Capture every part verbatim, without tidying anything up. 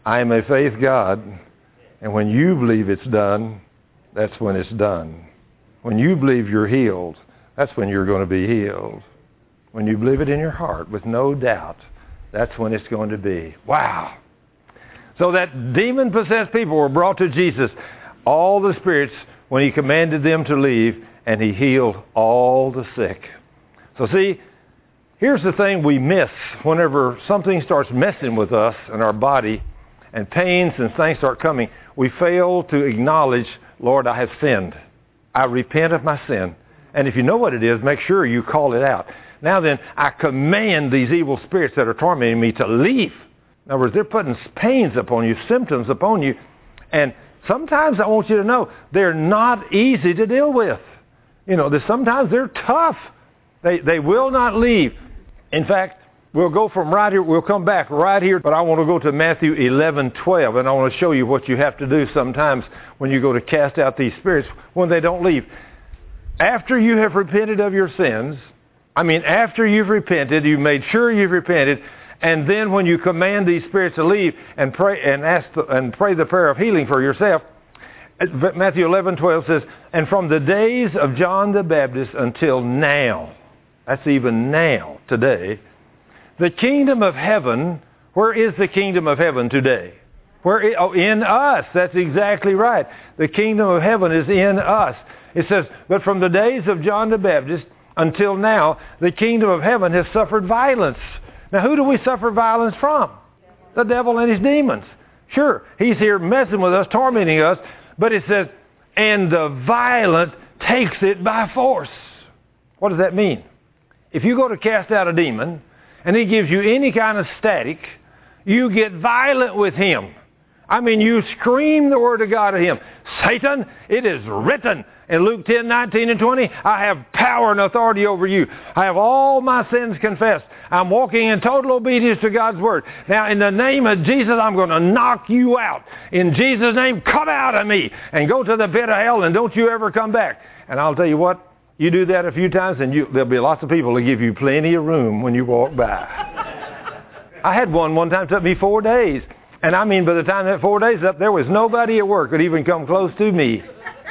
I am a faith God, and when you believe it's done, that's when it's done. When you believe you're healed, that's when you're going to be healed. When you believe it in your heart with no doubt, that's when it's going to be. Wow. So that demon-possessed people were brought to Jesus, all the spirits, when he commanded them to leave, and he healed all the sick. So see, here's the thing we miss whenever something starts messing with us and our body, and pains and things start coming. We fail to acknowledge, Lord, I have sinned. I repent of my sin. And if you know what it is, make sure you call it out. Now then, I command these evil spirits that are tormenting me to leave. In other words, they're putting pains upon you, symptoms upon you. And sometimes I want you to know, they're not easy to deal with. You know, that sometimes they're tough. They, they will not leave. In fact, we'll go from right here, we'll come back right here, but I want to go to Matthew eleven twelve, and I want to show you what you have to do sometimes when you go to cast out these spirits when they don't leave. After you have repented of your sins, I mean, after you've repented, you've made sure you've repented, and then when you command these spirits to leave and pray and ask the, and pray the prayer of healing for yourself, Matthew eleven twelve says, and from the days of John the Baptist until now, that's even now, today, the kingdom of heaven, where is the kingdom of heaven today? Where is, oh, in us. That's exactly right. The kingdom of heaven is in us. It says, but from the days of John the Baptist until now, the kingdom of heaven has suffered violence. Now, who do we suffer violence from? The devil and his demons. Sure, he's here messing with us, tormenting us, but it says, and the violent takes it by force. What does that mean? If you go to cast out a demon, and he gives you any kind of static, you get violent with him. I mean, you scream the word of God at him. Satan, it is written in Luke ten, nineteen, and twenty, I have power and authority over you. I have all my sins confessed. I'm walking in total obedience to God's word. Now, in the name of Jesus, I'm going to knock you out. In Jesus' name, come out of me and go to the pit of hell, and don't you ever come back. And I'll tell you what, you do that a few times, and you, there'll be lots of people to give you plenty of room when you walk by. I had one one time, it took me four days. And I mean, by the time that four days up, there was nobody at work could even come close to me.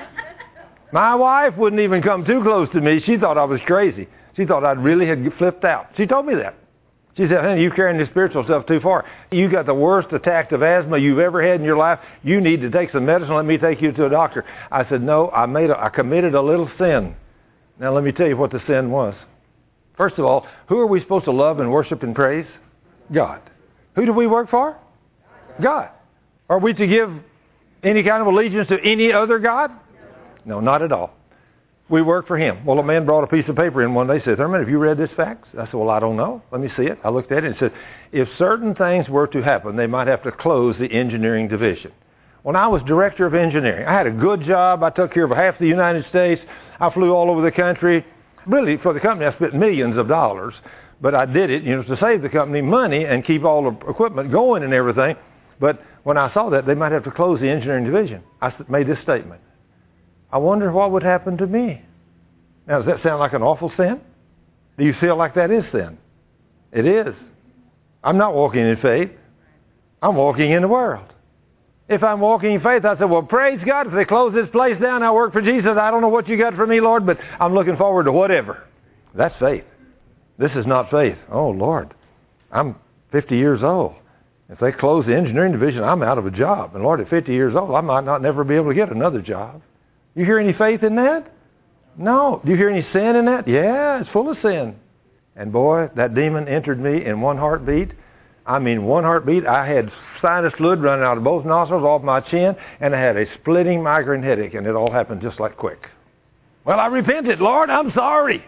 My wife wouldn't even come too close to me. She thought I was crazy. She thought I'd really had flipped out. She told me that. She said, honey, you're carrying this spiritual stuff too far. You got the worst attack of asthma you've ever had in your life. You need to take some medicine. Let me take you to a doctor. I said, no, I made a, I committed a little sin. Now let me tell you what the sin was. First of all, who are we supposed to love and worship and praise? God. Who do we work for? God. Are we to give any kind of allegiance to any other God? No, not at all. We work for him. Well, a man brought a piece of paper in one day and said, Thurman, have you read this fax? I said, well, I don't know. Let me see it. I looked at it and said, if certain things were to happen, they might have to close the engineering division. When I was director of engineering, I had a good job. I took care of half the United States. I flew all over the country. Really, for the company, I spent millions of dollars. But I did it, you know, to save the company money and keep all the equipment going and everything. But when I saw that, they might have to close the engineering division. I made this statement. I wonder what would happen to me. Now, does that sound like an awful sin? Do you feel like that is sin? It is. I'm not walking in faith. I'm walking in the world. If I'm walking in faith, I said, well, praise God. If they close this place down, I work for Jesus. I don't know what you got for me, Lord, but I'm looking forward to whatever. That's faith. This is not faith. Oh, Lord, I'm fifty years old. If they close the engineering division, I'm out of a job. And Lord, at fifty years old, I might not never be able to get another job. You hear any faith in that? No. Do you hear any sin in that? Yeah, it's full of sin. And boy, that demon entered me in one heartbeat. I mean, one heartbeat. I had sinus fluid running out of both nostrils, off my chin, and I had a splitting migraine headache, and it all happened just like quick. Well, I repented. Lord, I'm sorry.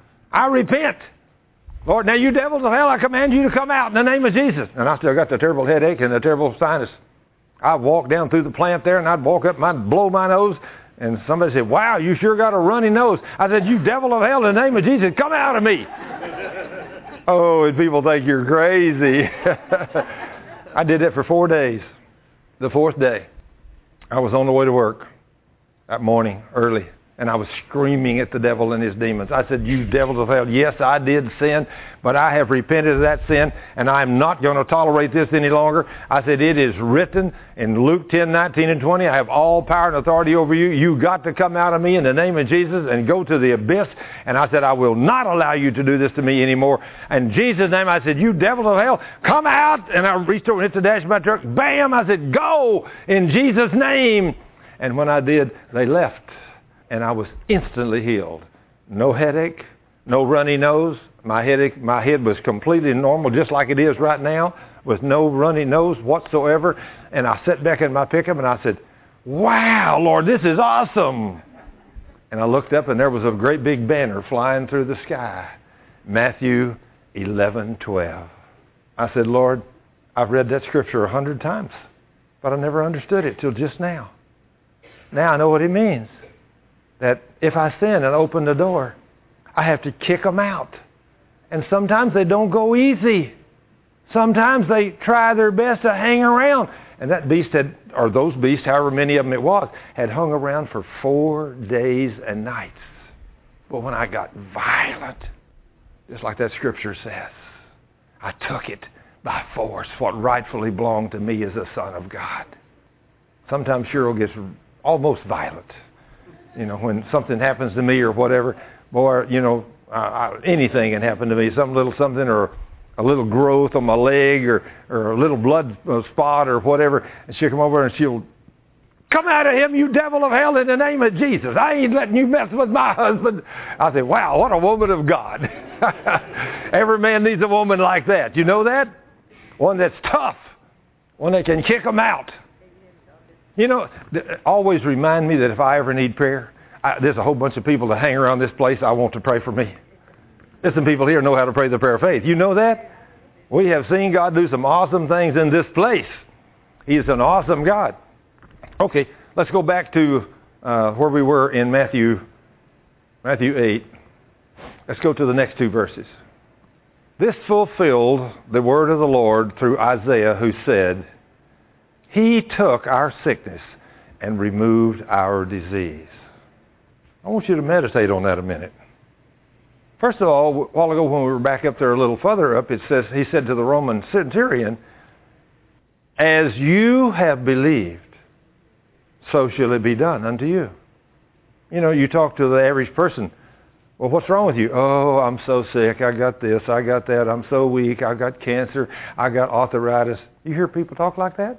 I repent. Lord, now you devils of hell, I command you to come out in the name of Jesus. And I still got the terrible headache and the terrible sinus. I'd walk down through the plant there, and I'd walk up and I'd blow my nose. And somebody said, wow, you sure got a runny nose. I said, you devil of hell, in the name of Jesus, come out of me. Oh, and people think you're crazy. I did that for four days. The fourth day, I was on the way to work that morning, early. And I was screaming at the devil and his demons. I said, you devils of hell, yes, I did sin, but I have repented of that sin, and I'm not going to tolerate this any longer. I said, it is written in Luke ten, nineteen, and twenty, I have all power and authority over you. You got to come out of me in the name of Jesus and go to the abyss. And I said, I will not allow you to do this to me anymore. In Jesus' name, I said, you devils of hell, come out. And I reached over and hit the dash of my truck. Bam! I said, go in Jesus' name. And when I did, they left. And I was instantly healed. No headache, no runny nose. My headache, my head was completely normal, just like it is right now, with no runny nose whatsoever. And I sat back in my pickup and I said, wow, Lord, this is awesome. And I looked up and there was a great big banner flying through the sky. Matthew eleven twelve. I said, Lord, I've read that scripture a hundred times, but I never understood it till just now. Now I know what it means. That if I sin and open the door, I have to kick them out. And sometimes they don't go easy. Sometimes they try their best to hang around. And that beast had, or those beasts, however many of them it was, had hung around for four days and nights. But when I got violent, just like that scripture says, I took it by force, what rightfully belonged to me as a son of God. Sometimes Cheryl gets almost violent. You know, when something happens to me or whatever, boy, you know, uh, I, anything can happen to me. Some little something or a little growth on my leg or, or a little blood spot or whatever. And she'll come over and she'll, come out of him, you devil of hell, in the name of Jesus. I ain't letting you mess with my husband. I say, wow, what a woman of God. Every man needs a woman like that. You know that? One that's tough. One that can kick them out. You know, always remind me that if I ever need prayer, I, there's a whole bunch of people that hang around this place I want to pray for me. There's some people here know how to pray the prayer of faith. You know that? We have seen God do some awesome things in this place. He is an awesome God. Okay, let's go back to uh, where we were in Matthew, Matthew eight. Let's go to the next two verses. This fulfilled the word of the Lord through Isaiah, who said, He took our sickness and removed our disease. I want you to meditate on that a minute. First of all, a while ago when we were back up there a little further up, it says, he said to the Roman centurion, as you have believed, so shall it be done unto you. You know, you talk to the average person, well, what's wrong with you? Oh, I'm so sick. I got this. I got that. I'm so weak. I got cancer. I got arthritis. You hear people talk like that?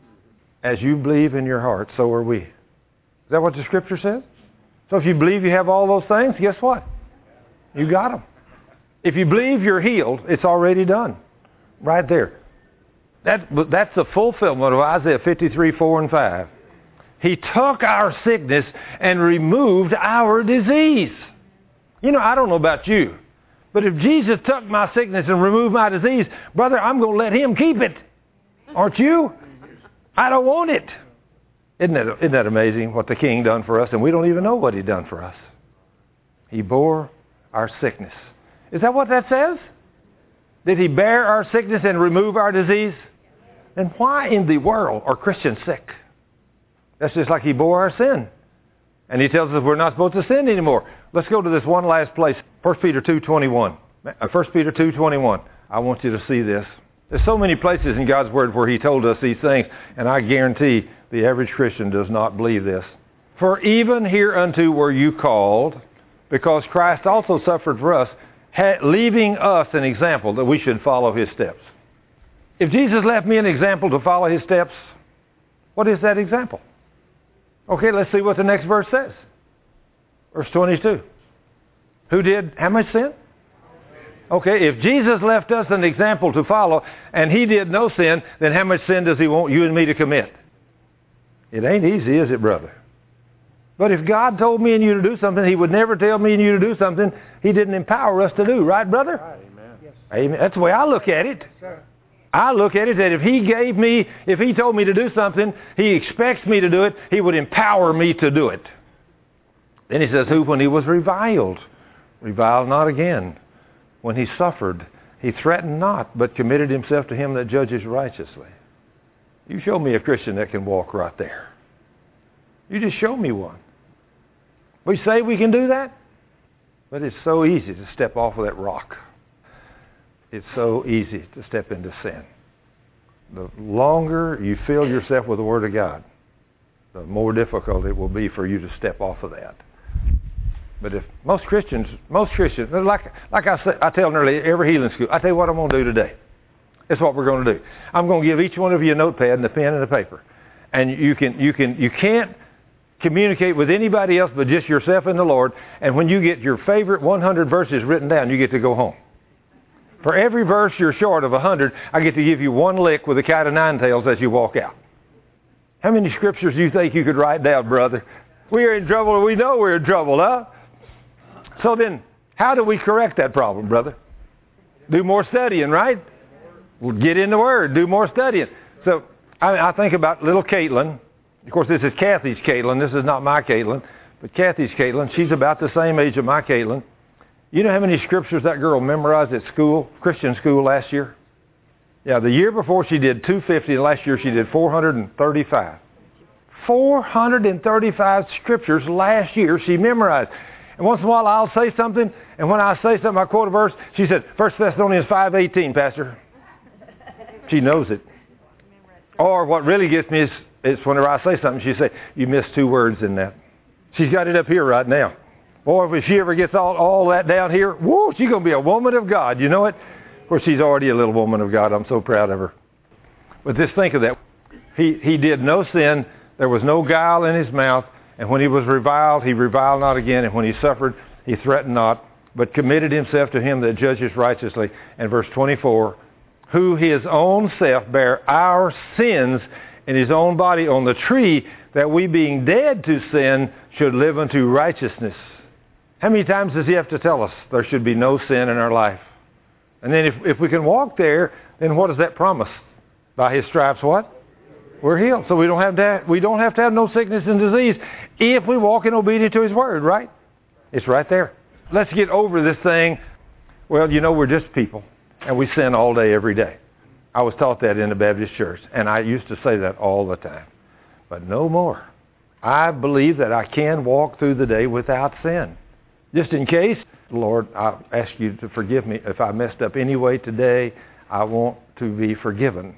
As you believe in your heart, so are we. Is that what the scripture says? So if you believe you have all those things, guess what? You got them. If you believe you're healed, it's already done. Right there. That, that's the fulfillment of Isaiah fifty-three, four and five. He took our sickness and removed our disease. You know, I don't know about you, but if Jesus took my sickness and removed my disease, brother, I'm going to let him keep it. Aren't you? I don't want it. Isn't that, isn't that amazing what the King done for us? And we don't even know what he done for us. He bore our sickness. Is that what that says? Did he bear our sickness and remove our disease? Then why in the world are Christians sick? That's just like he bore our sin. And he tells us we're not supposed to sin anymore. Let's go to this one last place. First Peter two twenty-one. First Peter two twenty-one. I want you to see this. There's so many places in God's Word where he told us these things, and I guarantee the average Christian does not believe this. For even hereunto were you called, because Christ also suffered for us, leaving us an example that we should follow his steps. If Jesus left me an example to follow his steps, what is that example? Okay, let's see what the next verse says. Verse twenty-two. Who did how much sin? Okay, if Jesus left us an example to follow and he did no sin, then how much sin does he want you and me to commit? It ain't easy, is it, brother? But if God told me and you to do something, he would never tell me and you to do something he didn't empower us to do. Right, brother? Right, amen. Yes. Amen. That's the way I look at it. Yes, I look at it that if he gave me, if he told me to do something, he expects me to do it, he would empower me to do it. Then he says, who when he was reviled, reviled not again. When he suffered, he threatened not, but committed himself to him that judges righteously. You show me a Christian that can walk right there. You just show me one. We say we can do that, but it's so easy to step off of that rock. It's so easy to step into sin. The longer you fill yourself with the Word of God, the more difficult it will be for you to step off of that. But if most Christians, most Christians, like like I say, I tell them earlier, every healing school, I tell you what I'm going to do today. It's what we're going to do. I'm going to give each one of you a notepad and a pen and a paper, and you can you can you can't communicate with anybody else but just yourself and the Lord. And when you get your favorite one hundred verses written down, you get to go home. For every verse you're short of one hundred, I get to give you one lick with a cat of nine tails as you walk out. How many scriptures do you think you could write down, brother? We're in trouble. We know we're in trouble, huh? So then, how do we correct that problem, brother? Do more studying, right? Well, get in the Word. Do more studying. So I, I think about little Caitlin. Of course, this is Kathy's Caitlin. This is not my Caitlin. But Kathy's Caitlin, she's about the same age as my Caitlin. You know how many scriptures that girl memorized at school, Christian school last year? Yeah, the year before she did two hundred fifty, and last year she did four hundred thirty-five. four hundred thirty-five scriptures last year she memorized. And once in a while I'll say something, and when I say something, I quote a verse. She said, First Thessalonians five eighteen, Pastor. She knows it. Or what really gets me is, is whenever I say something, she say, you missed two words in that. She's got it up here right now. Boy, if she ever gets all, all that down here, whoo, she's going to be a woman of God. You know it? Of course, she's already a little woman of God. I'm so proud of her. But just think of that. He, he did no sin. There was no guile in his mouth. And when he was reviled, he reviled not again. And when he suffered, he threatened not, but committed himself to him that judges righteously. And verse twenty-four, who his own self bare our sins in his own body on the tree, that we being dead to sin should live unto righteousness. How many times does he have to tell us there should be no sin in our life? And then if, if we can walk there, then what does that promise? By his stripes what? We're healed. So we don't have to have, we don't have to have no sickness and disease if we walk in obedience to his word, right? It's right there. Let's get over this thing. Well, you know, we're just people, and we sin all day, every day. I was taught that in the Baptist church, and I used to say that all the time. But no more. I believe that I can walk through the day without sin. Just in case, Lord, I ask you to forgive me if I messed up any way today. I want to be forgiven.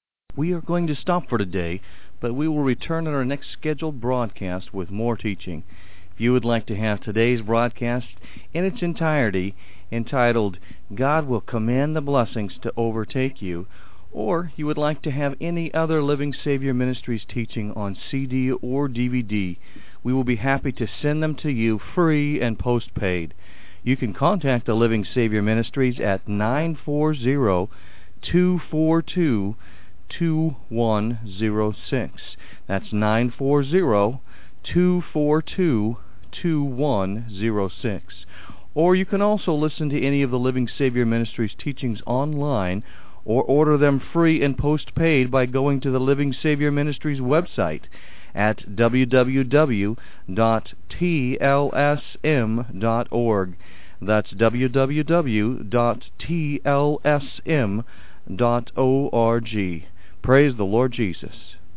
We are going to stop for today, but we will return on our next scheduled broadcast with more teaching. If you would like to have today's broadcast in its entirety, entitled, God Will Command the Blessings to Overtake You, or you would like to have any other Living Savior Ministries teaching on C D or D V D, we will be happy to send them to you free and postpaid. You can contact the Living Savior Ministries at nine four zero, two four two, two one zero six. That's nine four zero, two four two, two one zero six. Or you can also listen to any of the Living Savior Ministries teachings online, or order them free and postpaid by going to the Living Savior Ministries website at w w w dot t l s m dot org. That's w w w dot t l s m dot org. Praise the Lord Jesus.